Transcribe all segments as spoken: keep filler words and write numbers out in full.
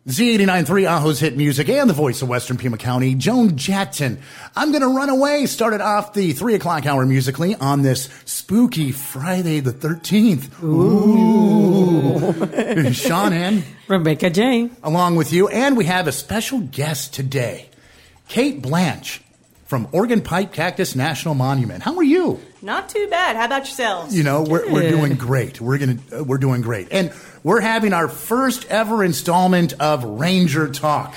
Z eighty-nine point three, Ajo's Hit Music, and the voice of Western Pima County, Joan Jatton. I'm going to run away. Started off the three o'clock hour musically on this spooky Friday the thirteenth. Ooh. Sean and Rebecca J. along with you. And we have a special guest today, Kate Blanche from Organ Pipe Cactus National Monument. How are you? Not too bad. How about yourselves? You know, we're, we're doing great. We're gonna uh, we're doing great, and we're having our first ever installment of Ranger Talk.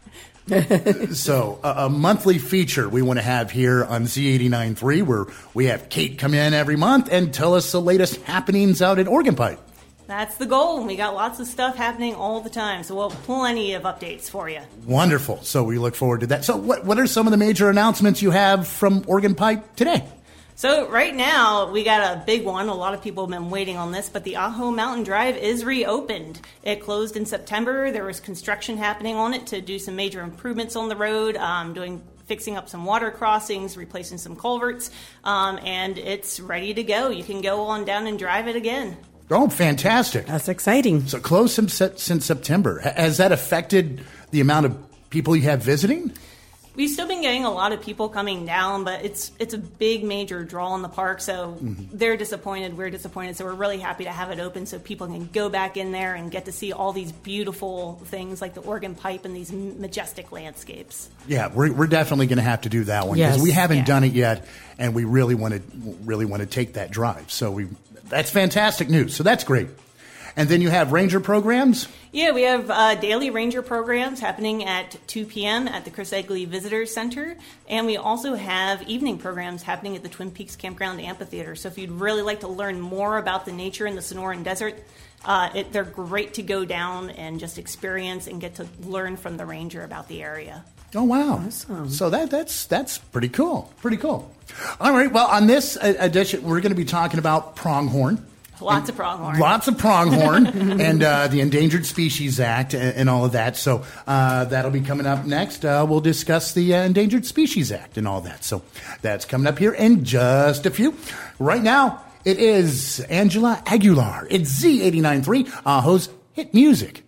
So, a, a monthly feature we want to have here on Z eighty-nine point three, where we have Kate come in every month and tell us the latest happenings out at Organ Pipe. That's the goal. We got lots of stuff happening all the time, so we'll have plenty of updates for you. Wonderful. So we look forward to that. So, what what are some of the major announcements you have from Organ Pipe today? So right now, we got a big one. A lot of people have been waiting on this, but the Ajo Mountain Drive is reopened. It closed in September. There was construction happening on it to do some major improvements on the road, um, doing fixing up some water crossings, replacing some culverts, um, and it's ready to go. You can go on down and drive it again. Oh, fantastic. That's exciting. So closed since, since September. Has that affected the amount of people you have visiting? We've still been getting a lot of people coming down, but it's it's a big major draw in the park, so mm-hmm. they're disappointed, we're disappointed, so we're really happy to have it open so people can go back in there and get to see all these beautiful things like the organ pipe and these majestic landscapes. Yeah, we're we're definitely going to have to do that one because Yes. we haven't Yeah. done it yet, and we really want to really want to take that drive. So we that's fantastic news. So that's great. And then you have ranger programs? Yeah, we have uh, daily ranger programs happening at two p.m. at the Chris Egley Visitor Center. And we also have evening programs happening at the Twin Peaks Campground Amphitheater. So if you'd really like to learn more about the nature in the Sonoran Desert, uh, it, they're great to go down and just experience and get to learn from the ranger about the area. Oh, wow. Awesome. So that that's that's pretty cool. Pretty cool. All right. Well, on this edition, we're going to be talking about pronghorn. Lots of pronghorn. Lots of pronghorn and uh, the Endangered Species Act and, and all of that. So uh, that'll be coming up next. Uh, we'll discuss the uh, Endangered Species Act and all that. So that's coming up here in just a few. Right now, it is Angela Aguilar. It's Z eighty-nine point three, Ajo's Hit Music.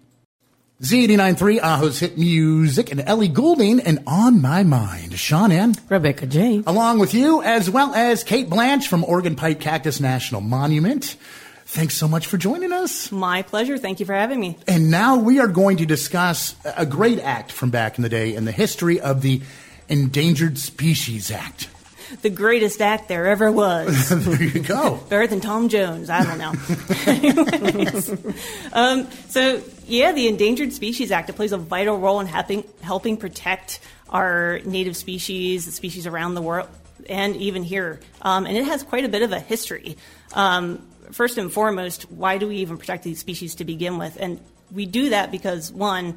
Z eighty-nine point three, Ajo's Hit Music, and Ellie Goulding, and On My Mind. Sean and Rebecca J. along with you, as well as Kate Blanche from Organ Pipe Cactus National Monument. Thanks so much for joining us. My pleasure. Thank you for having me. And now we are going to discuss a great act from back in the day in the history of the Endangered Species Act. The greatest act there ever was. There you go. Better than Tom Jones. I don't know. Anyways, um, so, yeah, the Endangered Species Act, it plays a vital role in helping, helping protect our native species, the species around the world, and even here. Um, and it has quite a bit of a history. Um, first and foremost, why do we even protect these species to begin with? And we do that because, one,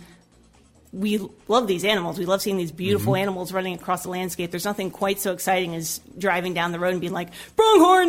we love these animals. We love seeing these beautiful mm-hmm. animals running across the landscape. There's nothing quite so exciting as driving down the road and being like, pronghorn!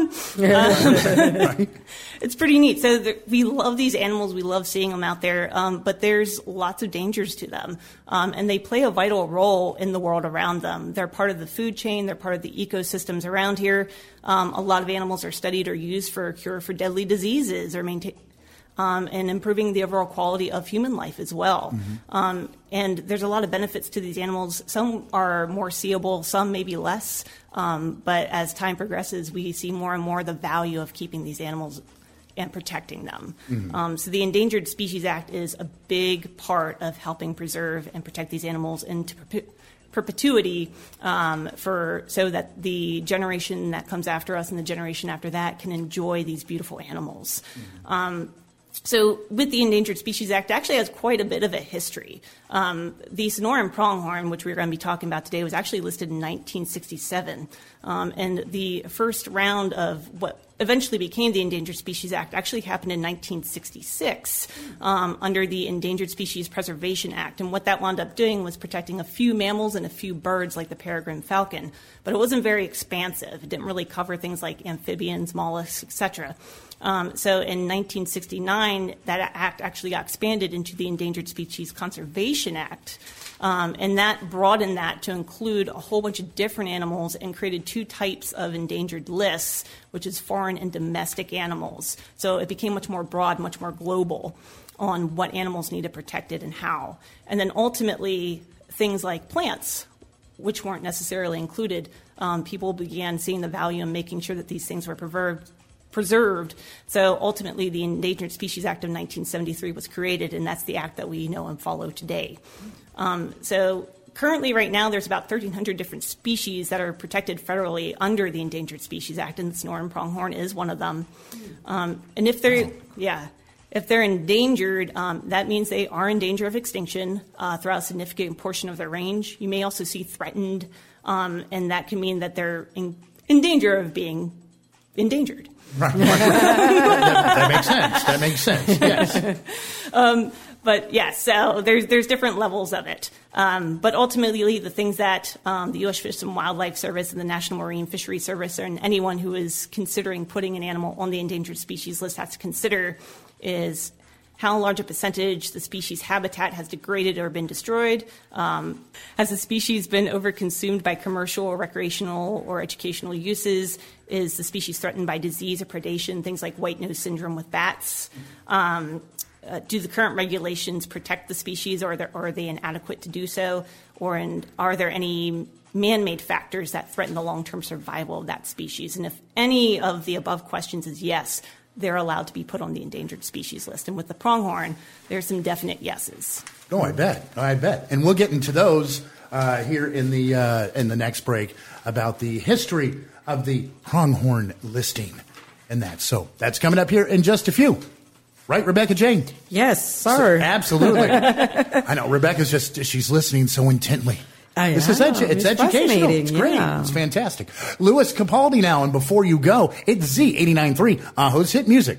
Um, Right. It's pretty neat. So the, we love these animals. We love seeing them out there. Um, but there's lots of dangers to them. Um, and they play a vital role in the world around them. They're part of the food chain. They're part of the ecosystems around here. Um, a lot of animals are studied or used for a cure for deadly diseases or maintain... Um, and improving the overall quality of human life as well. Mm-hmm. Um, and there's a lot of benefits to these animals. Some are more seeable, some maybe less. Um, but as time progresses, we see more and more the value of keeping these animals and protecting them. Mm-hmm. Um, so the Endangered Species Act is a big part of helping preserve and protect these animals into perpe- perpetuity um, for so that the generation that comes after us and the generation after that can enjoy these beautiful animals. Mm-hmm. Um, So with the Endangered Species Act, it actually has quite a bit of a history. Um, the Sonoran pronghorn, which we're going to be talking about today, was actually listed in nineteen sixty-seven. Um, and the first round of what eventually became the Endangered Species Act actually happened in nineteen sixty-six um, under the Endangered Species Preservation Act. And what that wound up doing was protecting a few mammals and a few birds like the peregrine falcon. But it wasn't very expansive. It didn't really cover things like amphibians, mollusks, et cetera. Um, so in nineteen sixty-nine, that act actually got expanded into the Endangered Species Conservation Act. Um, and that broadened that to include a whole bunch of different animals and created two types of endangered lists, which is foreign and domestic animals. So it became much more broad, much more global. on what animals need to protect it and how. And then ultimately, things like plants, which weren't necessarily included, um, people began seeing the value in making sure that these things were preserved. preserved. So ultimately, the Endangered Species Act of nineteen seventy-three was created, and that's the act that we know and follow today. Um, so currently, right now, there's about thirteen hundred different species that are protected federally under the Endangered Species Act, and the Sonoran pronghorn is one of them. Um, and if they're, yeah, if they're endangered, um, that means they are in danger of extinction uh, throughout a significant portion of their range. You may also see threatened, um, and that can mean that they're in, in danger of being endangered. Right. that, that makes sense. That makes sense. Yes. um, but yeah, so there's there's different levels of it. Um, but ultimately, the things that um, the U S Fish and Wildlife Service and the National Marine Fisheries Service and anyone who is considering putting an animal on the endangered species list has to consider is how large a percentage the species habitat has degraded or been destroyed. Um, has the species been overconsumed by commercial or recreational or educational uses? Is the species threatened by disease or predation, things like white nose syndrome with bats? Um, uh, do the current regulations protect the species, or are, there, or are they inadequate to do so? Or and are there any man-made factors that threaten the long-term survival of that species? And if any of the above questions is yes, they're allowed to be put on the endangered species list. And with the pronghorn, there's some definite yeses. Oh, I bet. I bet. And we'll get into those uh, here in the uh, in the next break about the history of the pronghorn listing and that. So that's coming up here in just a few. Right, Rebecca Jane? Yes, sir. So, absolutely. I know. Rebecca's just, she's listening so intently. I this know. is edu- it's, It's educational. It's great. yeah. It's fantastic. Louis Capaldi now, and before you go, it's Z eighty-nine point three, Aho's Hit Music.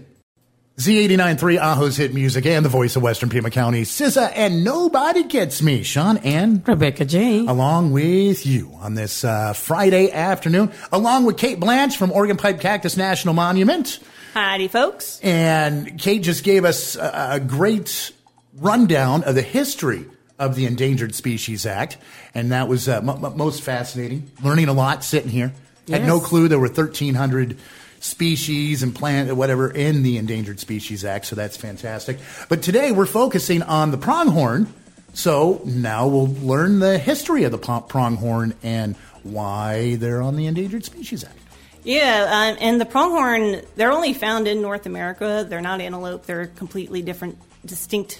Z eighty-nine point three, Aho's Hit Music, and the voice of Western Pima County, S Z A, and Nobody Gets Me, Sean and Rebecca J. along with you on this uh, Friday afternoon, along with Kate Blanche from Oregon Pipe Cactus National Monument. Howdy, folks. And Kate just gave us a, a great rundown of the history of the Endangered Species Act, and that was uh, m- m- most fascinating. Learning a lot sitting here. Had Yes. no clue there were thirteen hundred species and plant whatever in the Endangered Species Act, so that's fantastic. But today we're focusing on the pronghorn, so now we'll learn the history of the p- pronghorn and why they're on the Endangered Species Act. Yeah, um, and the pronghorn, they're only found in North America. They're not antelope. They're a completely different, distinct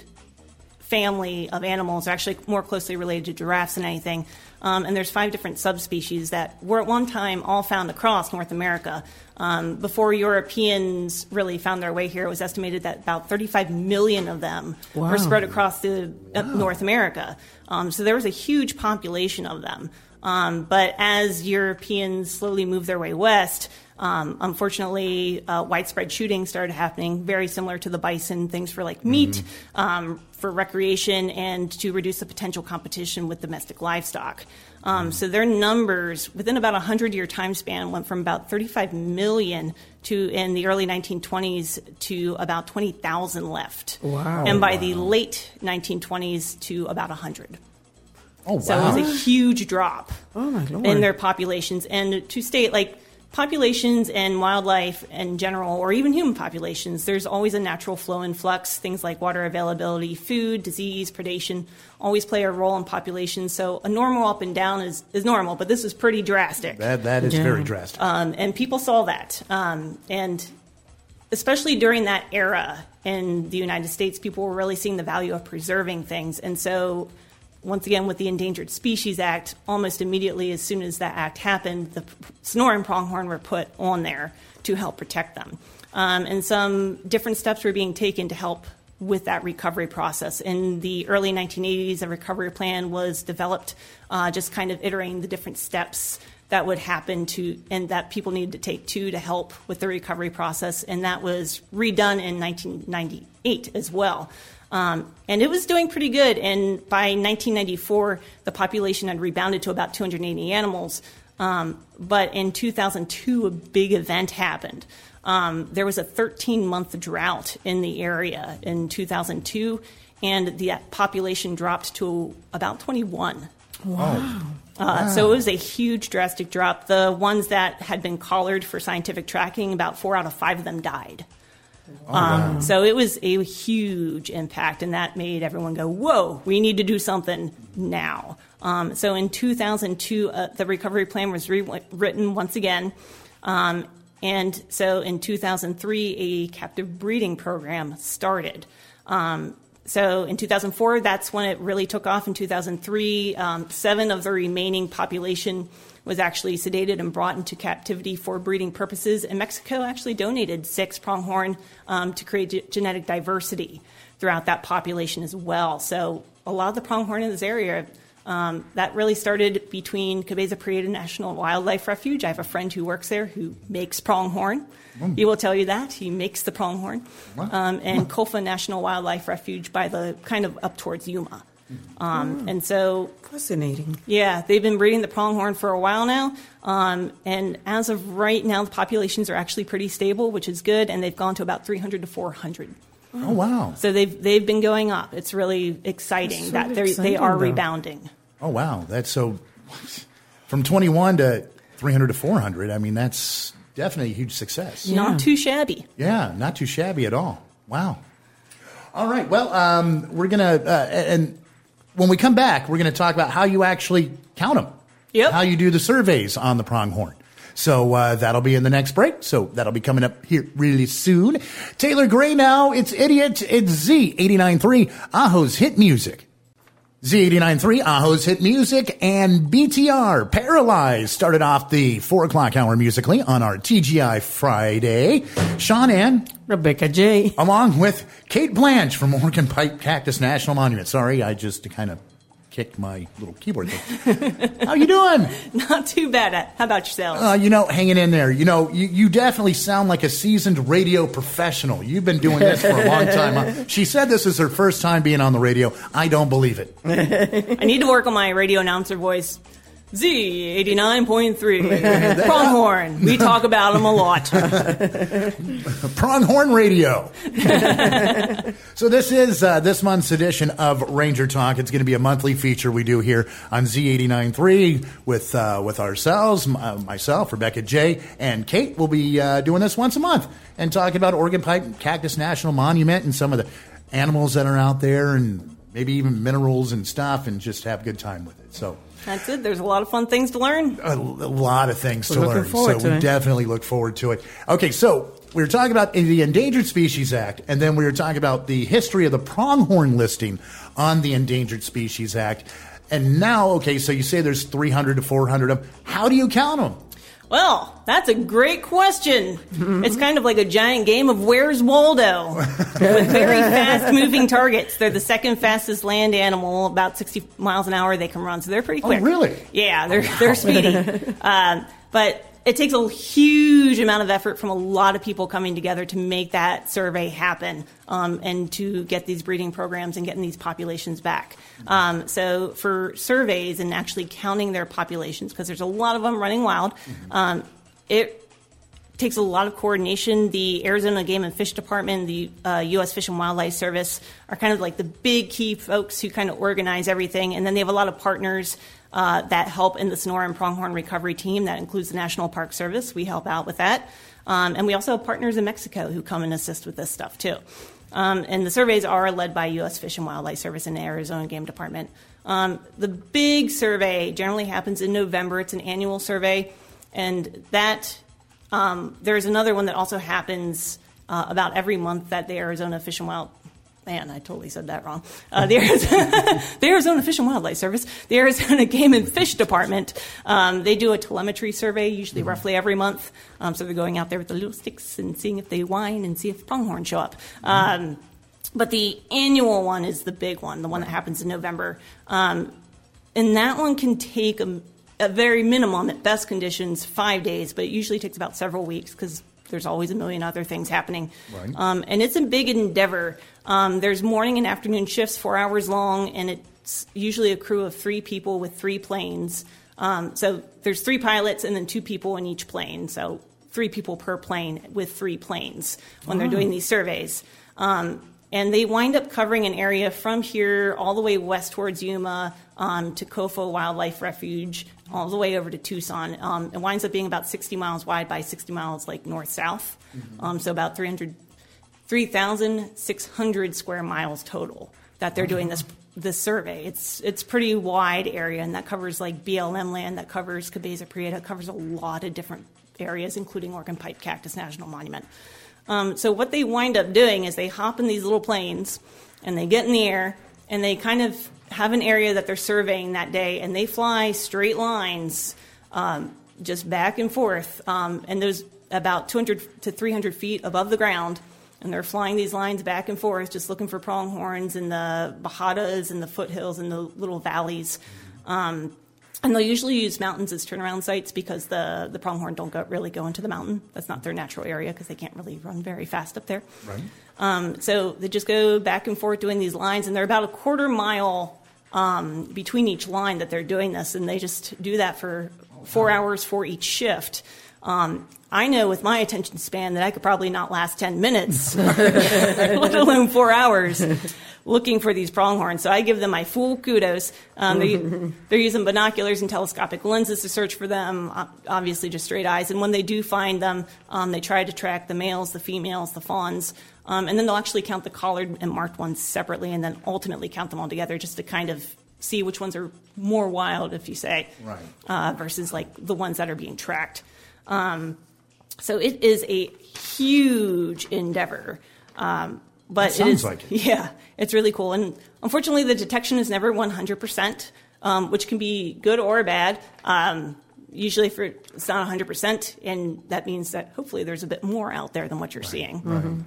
family of animals. They're actually more closely related to giraffes than anything. Um, and there's five different subspecies that were at one time all found across North America. Um, before Europeans really found their way here, it was estimated that about thirty-five million of them Wow. were spread across the, uh, North America. Um, so there was a huge population of them. Um, but as Europeans slowly moved their way west, um, unfortunately, uh, widespread shooting started happening, very similar to the bison, things for like meat, mm-hmm. um, for recreation, and to reduce the potential competition with domestic livestock. Um, mm-hmm. So their numbers within about a hundred-year time span went from about thirty-five million to in the early nineteen twenties to about twenty thousand left. Wow. And by Wow. the late nineteen twenties to about one hundred. Oh, wow. So it was a huge drop Oh, my Lord. in their populations. And to state, like, populations and wildlife in general, or even human populations, there's always a natural flow and flux. Things like water availability, food, disease, predation always play a role in populations. So a normal up and down is, is normal, but this is pretty drastic. That, that is Yeah. very drastic. Um, and people saw that. Um, and especially during that era in the United States, people were really seeing the value of preserving things. And so once again, with the Endangered Species Act, almost immediately as soon as that act happened, the Sonoran pronghorn were put on there to help protect them. Um, and some different steps were being taken to help with that recovery process. In the early nineteen eighties, a recovery plan was developed, uh, just kind of iterating the different steps that would happen to, and that people needed to take to to help with the recovery process. And that was redone in nineteen ninety-eight as well. Um, and it was doing pretty good. And by nineteen ninety-four, the population had rebounded to about two hundred eighty animals. Um, but in two thousand two, a big event happened. Um, there was a thirteen-month drought in the area in two thousand two, and the population dropped to about twenty-one. Wow. Uh, So it was a huge, drastic drop. The ones that had been collared for scientific tracking, about four out of five of them died. Oh, wow. Um, so it was a huge impact, and that made everyone go, whoa, we need to do something now. Um, so in two thousand two, uh, the recovery plan was rewritten once again. Um, and so in two thousand three, a captive breeding program started. Um, so in two thousand four, that's when it really took off. In two thousand three, um, seven of the remaining population was actually sedated and brought into captivity for breeding purposes. And Mexico actually donated six pronghorn um, to create ge- genetic diversity throughout that population as well. So a lot of the pronghorn in this area, um, that really started between Cabeza Prieta National Wildlife Refuge. I have a friend who works there who makes pronghorn. Mm. He will tell you that. He makes the pronghorn. Wow. Um, and Cofa National Wildlife Refuge by the kind of up towards Yuma. Um, mm. And so, fascinating. Yeah, they've been breeding the pronghorn for a while now. Um, and as of right now, the populations are actually pretty stable, which is good. And they've gone to about three hundred to four hundred. Oh, wow. So they've they've been going up. It's really exciting that they they are though. rebounding. Oh, wow. That's so from twenty-one to three hundred to four hundred. I mean, that's definitely a huge success. Yeah. Not too shabby. Yeah, not too shabby at all. Wow. All right. Well, um, we're going to, uh, and when we come back, we're going to talk about how you actually count them. Yep. How you do the surveys on the pronghorn. So uh, that'll be in the next break. So that'll be coming up here really soon. Taylor Gray now. It's Idiot. It's Z eighty-nine point three, Aho's Hit Music. Z eighty-nine point three, Aho's Hit Music, and B T R, Paralyzed, started off the four o'clock hour musically on our T G I Friday. Sean Ann. Rebecca J. Along with Kate Blanche from Organ Pipe Cactus National Monument. Sorry, I just kind of kicked my little keyboard thing. How you doing? Not too bad. How about yourself? Uh, you know, hanging in there. You know, you, you definitely sound like a seasoned radio professional. You've been doing this for a long time. Huh? She said this is her first time being on the radio. I don't believe it. I need to work on my radio announcer voice. Z eighty-nine point three. Pronghorn. We talk about them a lot. Pronghorn Radio. So this is uh, this month's edition of Ranger Talk. It's going to be a monthly feature we do here on Z eighty-nine point three with uh, with ourselves, uh, myself, Rebecca J, and Kate. Will be uh, doing this once a month and talking about Organ Pipe Cactus National Monument and some of the animals that are out there and maybe even minerals and stuff, and just have a good time with it. So. That's it. There's a lot of fun things to learn. A, a lot of things We're to looking learn. forward So to we it. definitely look forward to it. Okay, so we were talking about the Endangered Species Act, and then we were talking about the history of the pronghorn listing on the Endangered Species Act. And now, okay, so you say there's three hundred to four hundred of them. How do you count them? Well, that's a great question. It's kind of like a giant game of Where's Waldo with very fast-moving targets. They're the second fastest land animal, about sixty miles an hour they can run, so they're pretty quick. Oh, really? Yeah, they're, they're speedy. um, but it takes a huge amount of effort from a lot of people coming together to make that survey happen um, and to get these breeding programs and getting these populations back. Um, so for surveys and actually counting their populations, because there's a lot of them running wild, um, it takes a lot of coordination. The Arizona Game and Fish Department, the uh, U S Fish and Wildlife Service are kind of like the big key folks who kind of organize everything. And then they have a lot of partners uh, that help in the Sonora and Pronghorn recovery team. That includes the National Park Service. We help out with that. Um, and we also have partners in Mexico who come and assist with this stuff, too. Um, and the surveys are led by U S Fish and Wildlife Service and the Arizona Game Department. Um, the big survey generally happens in November. It's an annual survey. And that um, there's another one that also happens uh, about every month that the Arizona Fish and Wild Man, I totally said that wrong. Uh, the, Arizona, the Arizona Fish and Wildlife Service, the Arizona Game and Fish Department, um, they do a telemetry survey, usually mm-hmm. roughly every month. Um, so they're going out there with the little sticks and seeing if they whine and see if pronghorn show up. Mm-hmm. Um, but the annual one is the big one, the one that happens in November. Um, and that one can take a, a very minimum, at best conditions, five days, but it usually takes about several weeks because there's always a million other things happening. Right. Um, and it's a big endeavor. Um, there's morning and afternoon shifts, four hours long, and it's usually a crew of three people with three planes. Um, so there's three pilots and then two people in each plane. So three people per plane with three planes when oh. they're doing these surveys. Um, and they wind up covering an area from here all the way west towards Yuma um, to Cofa Wildlife Refuge, all the way over to Tucson. Um, it winds up being about sixty miles wide by sixty miles, like north-south. Mm-hmm. Um, so about three hundred three thousand six hundred square miles total that they're doing this this survey. It's it's pretty wide area, and that covers like B L M land, that covers Cabeza Prieta, covers a lot of different areas, including Oregon Pipe Cactus National Monument. Um, so what they wind up doing is they hop in these little planes, and they get in the air, and they kind of have an area that they're surveying that day, and they fly straight lines um, just back and forth, um, and there's about two hundred to three hundred feet above the ground, and they're flying these lines back and forth, just looking for pronghorns in the bajadas and the foothills and the little valleys. Um, and they'll usually use mountains as turnaround sites because the, the pronghorn don't go, really go into the mountain. That's not their natural area because they can't really run very fast up there. Right. Um, so they just go back and forth doing these lines, and they're about a quarter mile um, between each line that they're doing this, and they just do that for four hours for each shift. Um, I know with my attention span that I could probably not last ten minutes, let alone four hours, looking for these pronghorns. So I give them my full kudos. Um, they, they're using binoculars and telescopic lenses to search for them, obviously just straight eyes. And when they do find them, um, they try to track the males, the females, the fawns. Um, and then they'll actually count the collared and marked ones separately and then ultimately count them all together just to kind of see which ones are more wild, if you say, right. uh, versus like the ones that are being tracked. Um, so it is a huge endeavor. Um, but it sounds it is, like it. Yeah, it's really cool. And unfortunately, the detection is never one hundred percent, um, which can be good or bad. Um, usually for, it's not one hundred percent, and that means that hopefully there's a bit more out there than what you're right. seeing. Right.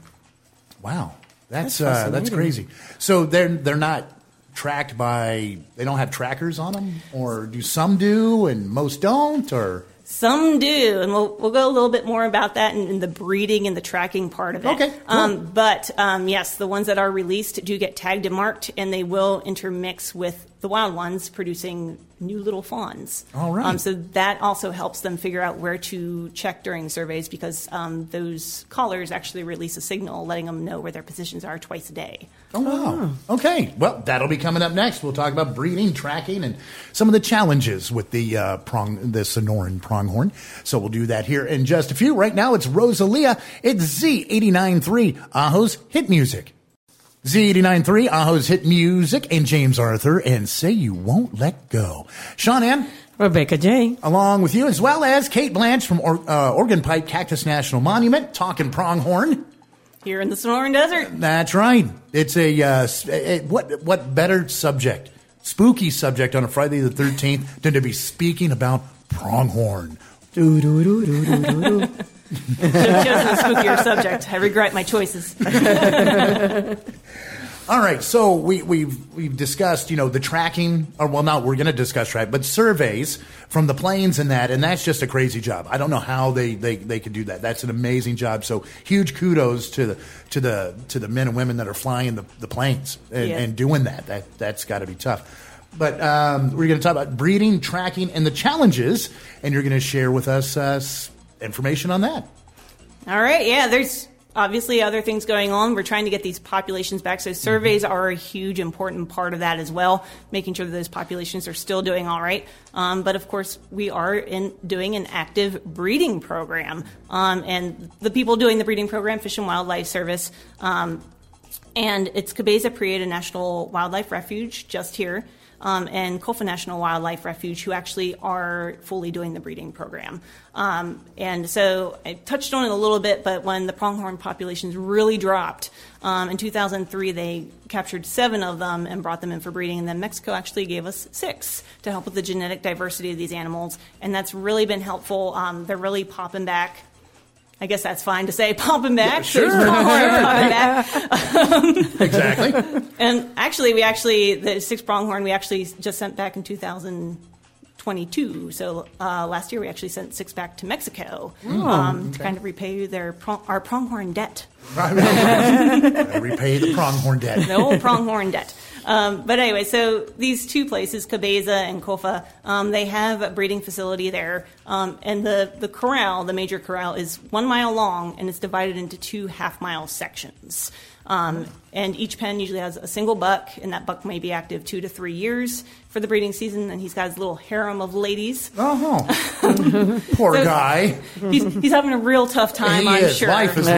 Wow. That's, that's, uh, that's crazy. So they're, they're not tracked by, they don't have trackers on them? Or do some do and most don't? Or... Some do, and we'll we'll go a little bit more about that in, in the breeding and the tracking part of it. Okay, cool. Um, but um, yes, the ones that are released do get tagged and marked, and they will intermix with the wild ones, producing new little fawns. All right. Um, so that also helps them figure out where to check during surveys because um, those collars actually release a signal letting them know where their positions are twice a day. Oh, wow. Okay. Well, that'll be coming up next. We'll talk about breeding, tracking, and some of the challenges with the uh, prong, the Sonoran pronghorn. So we'll do that here in just a few. Right now, it's Rosalia. It's Z eighty-nine point three, Ajo's Hit Music. Z eighty-nine point three, Ajo's Hit Music, and James Arthur, and Say You Won't Let Go. Sean Ann. Rebecca J. Along with you, as well as Kate Blanche from or- uh, Oregon Pipe Cactus National Monument, talking pronghorn. Here in the Sonoran Desert. That's right. It's a, uh, a what what better subject, spooky subject on a Friday the thirteenth than to be speaking about pronghorn. Do do do do do do. Should have chosen a spookier subject. I regret my choices. All right, so we, we've we've discussed, you know, the tracking, or well, not we're going to discuss track, but surveys from the planes and that, and that's just a crazy job. I don't know how they, they, they could do that. That's an amazing job. So huge kudos to the to the to the men and women that are flying the, the planes and, Yeah. and doing that. That that's got to be tough. But um, we're going to talk about breeding, tracking, and the challenges, and you're going to share with us uh, information on that. All right, yeah, there's obviously other things going on. We're trying to get these populations back, so surveys are a huge, important part of that as well, making sure that those populations are still doing all right. Um, but, of course, we are in doing an active breeding program, um, and the people doing the breeding program, Fish and Wildlife Service, um, and it's Cabeza Prieta National Wildlife Refuge just here. Um, and Kofa National Wildlife Refuge, who actually are fully doing the breeding program. Um, and so I touched on it a little bit, but when the pronghorn populations really dropped, um, in two thousand three they captured seven of them and brought them in for breeding, and then Mexico actually gave us six to help with the genetic diversity of these animals, and that's really been helpful. Um, they're really popping back. I guess that's fine to say, popping back. Yeah, sure. So popping back. Um, Exactly. And actually, we actually, the six pronghorn, we actually just sent back in two thousand twenty-two. So uh, last year, we actually sent six back to Mexico Oh, um, okay. to kind of repay their prong, our pronghorn debt. Repay the pronghorn debt. The old pronghorn debt. Um, but anyway, so these two places, Cabeza and Kofa, um, they have a breeding facility there. Um, and the, the corral, the major corral, is one mile long, and it's divided into two half-mile sections. Um, and each pen usually has a single buck, and that buck may be active two to three years for the breeding season. And he's got his little harem of ladies. Oh, poor So guy. He's, he's having a real tough time, He I'm is. sure. Life is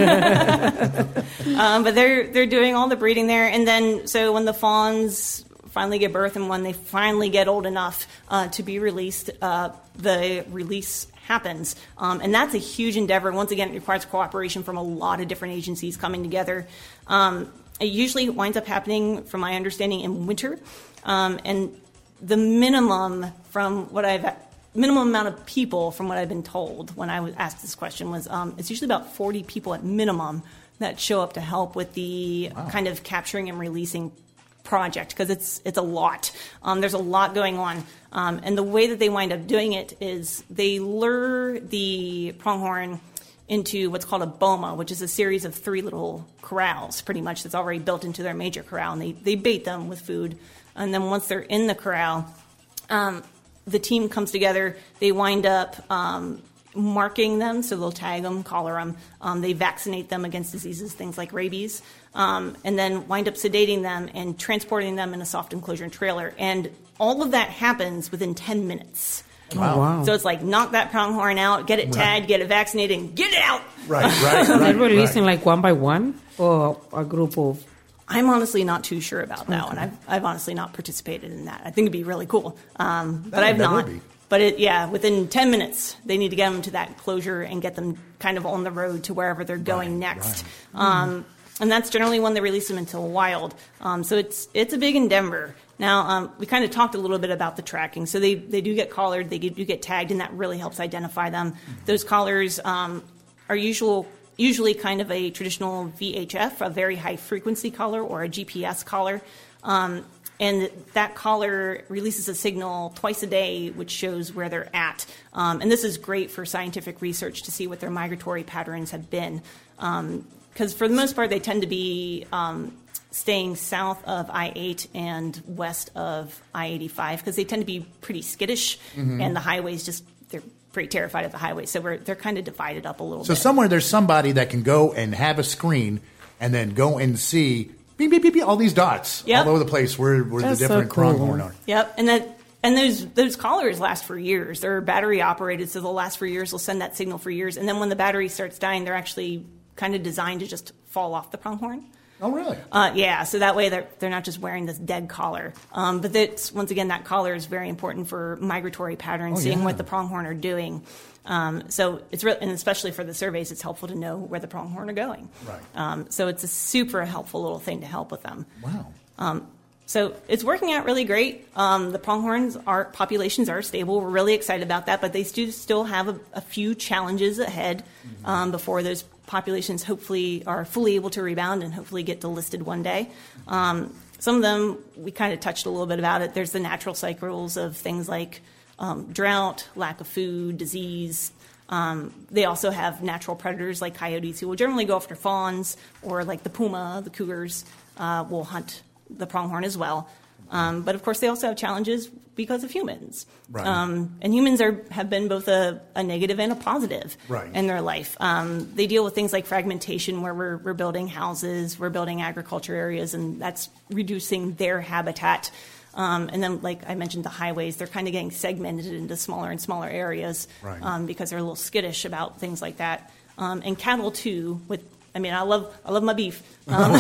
rough. Um, but they're they're doing all the breeding there, and then so when the fawns finally give birth and when they finally get old enough uh, to be released, uh, the release happens, um, and that's a huge endeavor. Once again, it requires cooperation from a lot of different agencies coming together. Um, it usually winds up happening, from my understanding, in winter, um, and the minimum from what I've minimum amount of people from what I've been told when I was asked this question was um, it's usually about forty people at minimum that show up to help with the Wow. kind of capturing and releasing project, because it's it's a lot. Um, there's a lot going on, um, and the way that they wind up doing it is they lure the pronghorn into what's called a boma, which is a series of three little corrals, pretty much, that's already built into their major corral, and they, they bait them with food. And then once they're in the corral, um, the team comes together. They wind up um, marking them, so they'll tag them, collar them. Um, they vaccinate them against diseases, things like rabies, um, and then wind up sedating them and transporting them in a soft enclosure and trailer. And all of that happens within ten minutes. Wow. Oh, wow. So it's like, knock that pronghorn out, get it tagged, get it vaccinated, and get it out. Right, right, Are they right. releasing right. like one by one or a group of? I'm honestly not too sure about that one. I've, I've honestly not participated in that. I think it'd be really cool, um, but That- I've that not. would be. But it, yeah, within ten minutes, they need to get them to that closure and get them kind of on the road to wherever they're going Right, next. right. Um, and that's generally when they release them into the wild. Um, so it's it's a big endeavor. Now, um, we kind of talked a little bit about the tracking. So they, they do get collared, they do get tagged, and that really helps identify them. Mm-hmm. Those collars um, are usual, usually kind of a traditional V H F, a very high frequency collar, or a G P S collar. Um, and that collar releases a signal twice a day, which shows where they're at. Um, and this is great for scientific research to see what their migratory patterns have been. Because for the most part, they tend to be um, staying south of I eight and west of I eighty-five, because they tend to be pretty skittish, Mm-hmm. and the highways just, they're pretty terrified of the highway. So we're, they're kind of divided up a little So bit. somewhere there's somebody that can go and have a screen and then go and see beep, beep, beep, beep, all these dots Yep. all over the place where, where the That's so different cool. pronghorn are. Yep, and that and those those collars last for years. They're battery operated, so they'll last for years. They'll send that signal for years, and then when the battery starts dying, they're actually kind of designed to just fall off the pronghorn. Oh, really? Uh, yeah, so that way they're they're not just wearing this dead collar. Um, but that's, once again, that collar is very important for migratory patterns, Oh, seeing yeah. what the pronghorn are doing. Um, so it's re- and especially for the surveys, it's helpful to know where the pronghorn are going. Right. Um, so it's a super helpful little thing to help with them. Wow. Um, so it's working out really great. Um, the pronghorns are populations are stable. We're really excited about that, but they do still have a, a few challenges ahead um, before those populations hopefully are fully able to rebound and hopefully get delisted one day. Um, some of them, we kind of touched a little bit about it. There's the natural cycles of things like um, drought, lack of food, disease. Um, they also have natural predators like coyotes who will generally go after fawns, or like the puma, the cougars, uh, will hunt the pronghorn as well. Um, but of course, they also have challenges because of humans. Right. Um, and humans are have been both a, a negative and a positive Right. in their life. Um, they deal with things like fragmentation, where we're, we're building houses, we're building agriculture areas, and that's reducing their habitat. Um, and then, like I mentioned, the highways, they're kind of getting segmented into smaller and smaller areas Right. um, because they're a little skittish about things like that. Um, and cattle, too, with I mean, I love I love my beef. Um,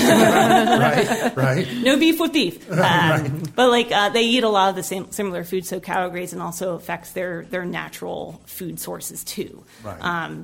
Right, right. no beef with beef. Um, but like uh, they eat a lot of the same similar food, so cattle grazing also affects their their natural food sources too. Right. Um,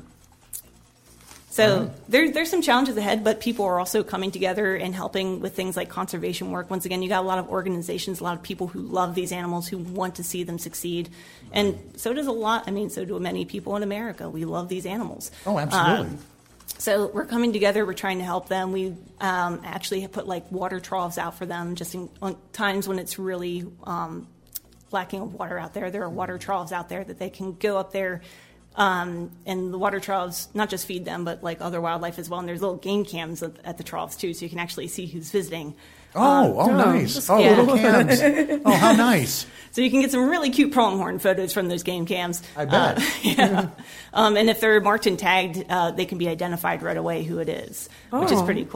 so there, there's some challenges ahead, but people are also coming together and helping with things like conservation work. Once again, you got a lot of organizations, a lot of people who love these animals, who want to see them succeed. And so does a lot, I mean, so do many people in America. We love these animals. Oh, absolutely. Um, so we're coming together. We're trying to help them. We um, actually have put like water troughs out for them, just in on times when it's really um, lacking of water out there. There are water troughs out there that they can go up there, um, and the water troughs not just feed them, but like other wildlife as well. And there's little game cams at, at the troughs too, so you can actually see who's visiting. Oh, oh, nice. just- Oh, yeah. little cams. Oh, how nice. So you can get some really cute pronghorn photos from those game cams. I bet. Uh, yeah. um, and if they're marked and tagged, uh, they can be identified right away who it is, which is Oh. pretty cool.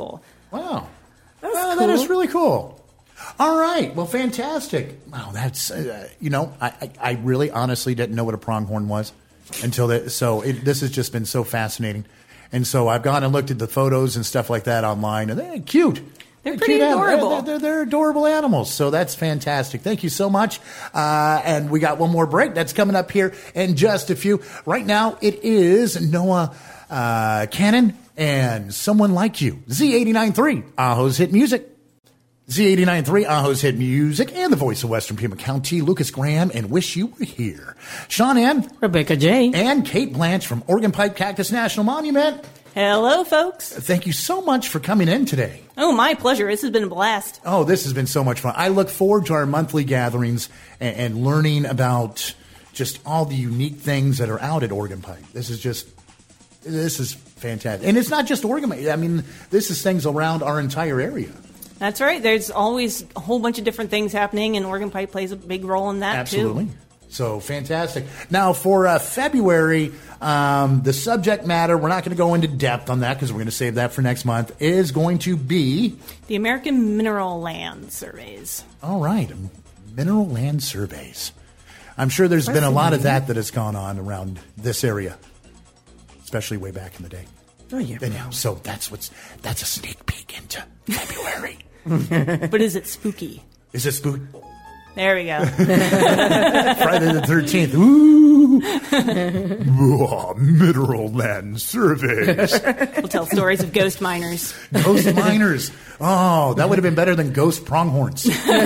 Wow. That's Well, cool. that is really cool. All right. Well, fantastic. Wow, that's, uh, you know, I, I, I really honestly didn't know what a pronghorn was until that. So it, this has just been so fascinating. And so I've gone and looked at the photos and stuff like that online, and they're cute. They're pretty cute anim- adorable. They're, they're, they're adorable animals. So that's fantastic. Thank you so much. Uh, and we got one more break that's coming up here in just a few. Right now, it is Noah uh, Cannon and Someone Like You. Z eighty-nine point three, Aho's Hit Music. Z eighty-nine point three, Aho's Hit Music, and the voice of Western Pima County, Lucas Graham, and Wish You Were Here. Sean Ann. Rebecca J. And Kate Blanche from Organ Pipe Cactus National Monument. Hello, folks. Thank you so much for coming in today. Oh, my pleasure. This has been a blast. Oh, this has been so much fun. I look forward to our monthly gatherings and, and learning about just all the unique things that are out at Organ Pipe. This is just, this is fantastic. And it's not just Organ Pipe. I mean, this is things around our entire area. That's right. There's always a whole bunch of different things happening, and Organ Pipe plays a big role in that, Absolutely. too. So fantastic. Now, for uh, February, um, the subject matter, we're not going to go into depth on that because we're going to save that for next month, is going to be The American Mineral Land Surveys. all right, mineral land surveys. I'm sure there's been a lot of that that has gone on around this area, especially way back in the day. Oh, yeah. Anyhow, so that's what's that's a sneak peek into February. But is it spooky? Is it spook? There we go. Friday the thirteenth. Ooh. Ooh, mineral land surveys. We'll tell stories of ghost miners. Ghost miners. Oh, that would have been better than ghost pronghorns.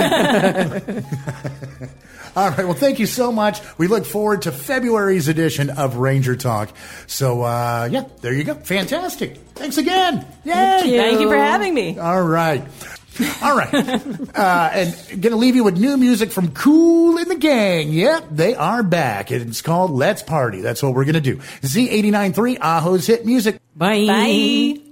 All right. Well, thank you so much. We look forward to February's edition of Ranger Talk. So, uh, yeah, there you go. Fantastic. Thanks again. Yay. Thank you. Thank you for having me. All right. All right. Uh, and going to leave you with new music from Kool and the Gang. Yep, they are back. It's called Let's Party. That's what we're going to do. Z eighty-nine point three, Aho's Hit Music. Bye. Bye.